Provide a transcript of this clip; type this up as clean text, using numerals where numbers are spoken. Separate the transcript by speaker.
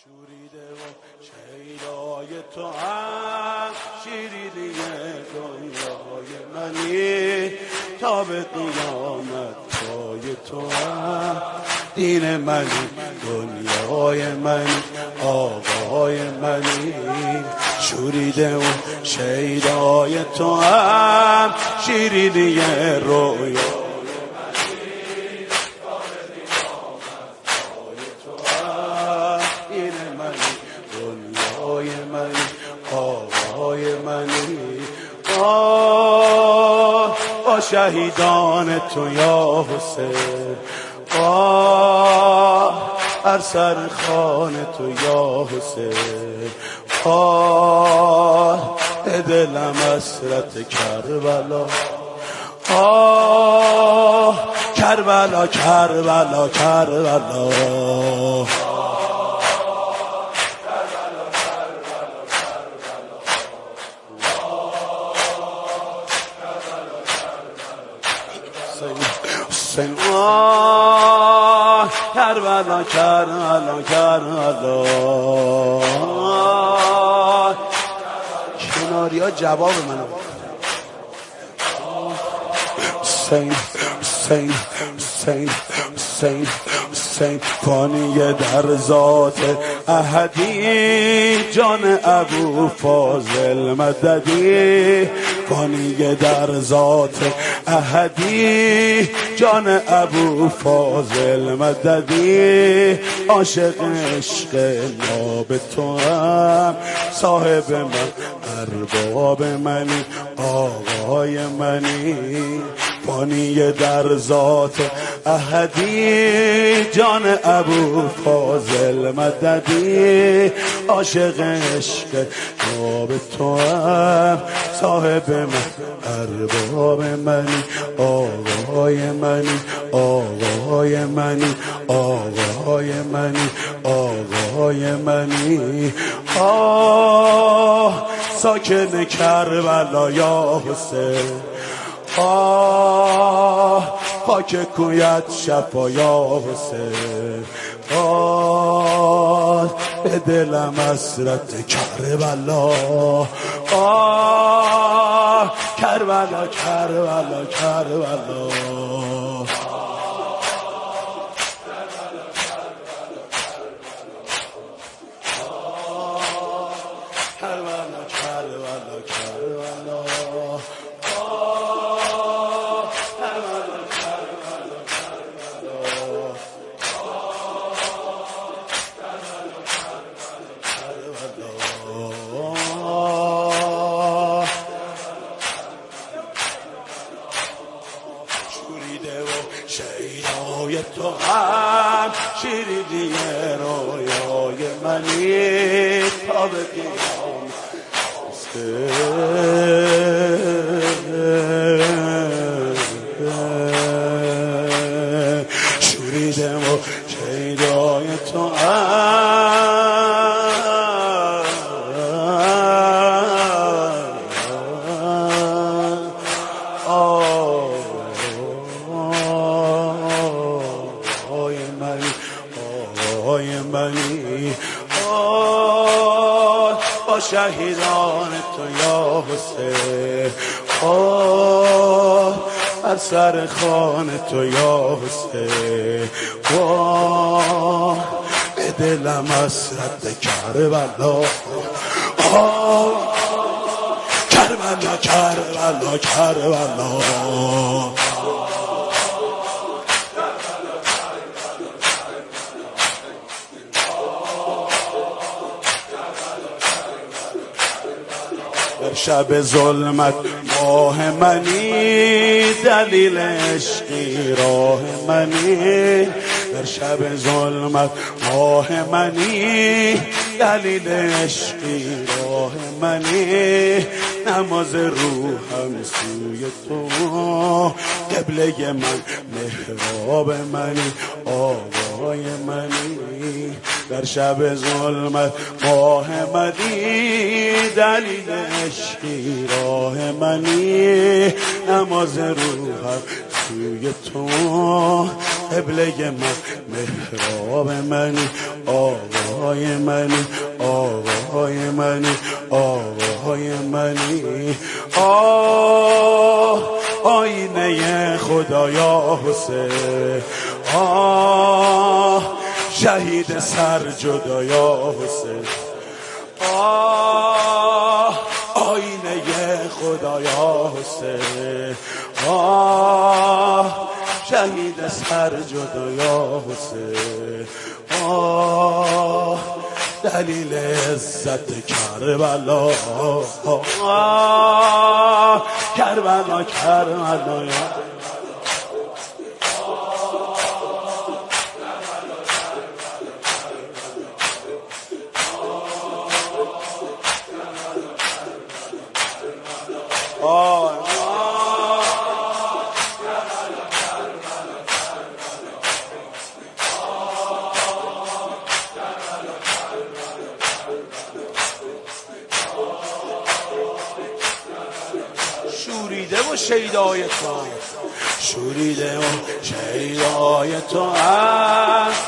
Speaker 1: شوریده و شیدای تو هم شیرینی دنیای منی، تا به قیامت پای تو هم دین منی، دنیای منی، آقای منی. شوریده و شیدای تو هم شیرینی رویا آقای منی. با شهیدان تو یا حسین، بر سر خان تو یا حسین، به دلم حسرت کربلا، کربلا کربلا کربلا. حسین کربلا کربلا کربلا. کناری ها جواب منو حسین حسین حسین حسین حسین. فانی در ذات احدی، جان ابو فاضل مددی. فانی در ذات احدی، جان ابو فاضل مددی. عاشق عشق ناب تو هم، صاحب من ارباب منی، آقای منی. فانی در ذات احدی، جان ابو فاضل مددی. عاشق عشق ناب تو هم، صاحب من ارباب منی، آقای منی، آقای منی، آقای منی، آقای منی. ساکن کربلا یا حسین، خاک کویت شفا یا حسین. به دلم حسرت کربلا، کربلا کربلا کربلا. کربلا کربلا کربلا. شوریده و شیدای تو هم شیرینی رویای منی، تا به قیامت. شوریده و شیدای تو آقای منی. با شهیدان تو یا حسین، بر سر خان تو یا حسین. به دلم حسرت کربلا، کربلا کربلا کربلا. در شب ظلمت ماه منی، دلیل عشقی راه منی. در شب ظلمت ماه منی، دلیل عشقی راه منی. نماز روحم سوی تو، قبله من محراب منی، آقای منی. در شب ظلمت ماه منی، دلیل عشقی راه منی. نماز روحم سوی تو، قبله من محراب منی، آقای آقای منی آقای منی آقای منی آینه خدایا حسین شهید سر جدایا حسین آینه خدایا حسین شهید سر جدایا حسین دلیل عزت کربلا کربلا کربلا شوریده و شیدای تو شوریده و شیدای تو